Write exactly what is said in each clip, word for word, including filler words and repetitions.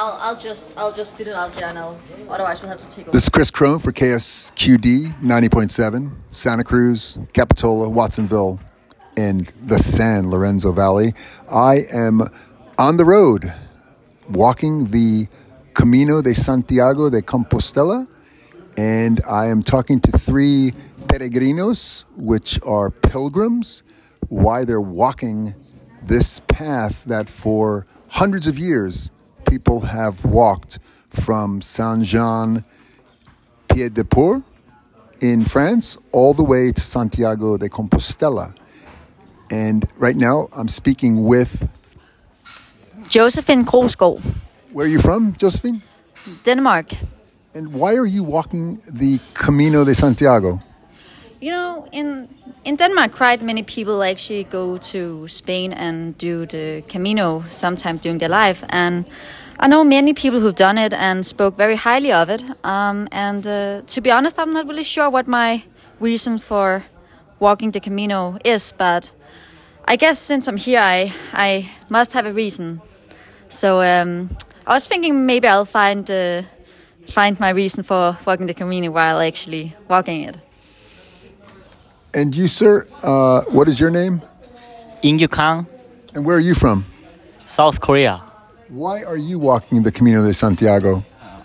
I'll I'll just I'll just spit it out here now. Otherwise, we'll have to take over. This is Chris Crone for K S Q D ninety point seven, Santa Cruz, Capitola, Watsonville, and the San Lorenzo Valley. I am on the road, walking the Camino de Santiago de Compostela, and I am talking to three peregrinos, which are pilgrims, why they're walking this path that for hundreds of years people have walked from Saint-Jean-Pied-de-Port in France all the way to Santiago de Compostela. And right now I'm speaking with Josephine Krogsgaard. Where are you from, Josephine? Denmark. And why are you walking the Camino de Santiago? You know, in in Denmark, quite many people actually go to Spain and do the Camino sometime during their life. And I know many people who've done it and spoke very highly of it. Um, and uh, to be honest, I'm not really sure what my reason for walking the Camino is. But I guess since I'm here, I, I must have a reason. So um, I was thinking maybe I'll find uh, find my reason for walking the Camino while actually walking it. And you, sir, uh, what is your name? In-Gyu Kang, And where are you from? South Korea. Why are you walking the Camino de Santiago?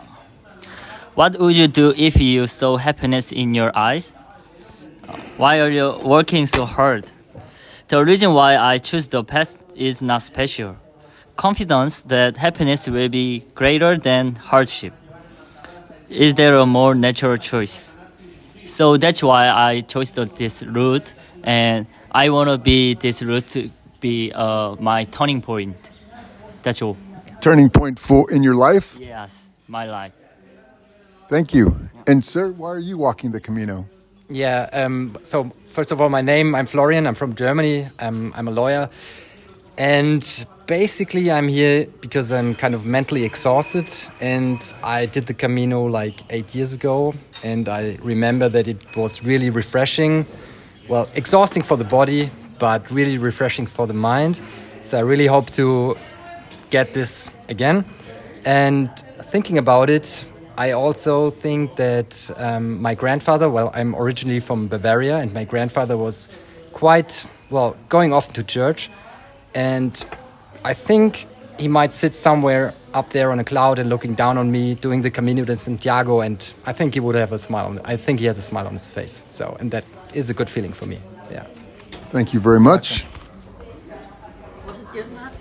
What would you do if you saw happiness in your eyes? Why are you working so hard? The reason why I choose the path is not special. Confidence that happiness will be greater than hardship. Is there a more natural choice? So that's why I chose this route, and I want to be this route to be uh, my turning point. That's all. Turning point for in your life? Yes, my life. Thank you. And sir, why are you walking the Camino? Yeah, um, so first of all, my name, I'm Florian, I'm from Germany, I'm, I'm a lawyer. And basically I'm here because I'm kind of mentally exhausted, and I did the Camino like eight years ago, and I remember that it was really refreshing. Well, exhausting for the body, but really refreshing for the mind. So I really hope to get this again. And thinking about it, I also think that um, my grandfather, well, I'm originally from Bavaria, and my grandfather was quite, well, going often to church. And I think he might sit somewhere up there on a cloud and looking down on me doing the Camino de Santiago, and I think he would have a smile on I think he has a smile on his face. So, and that is a good feeling for me. Yeah. Thank you very much.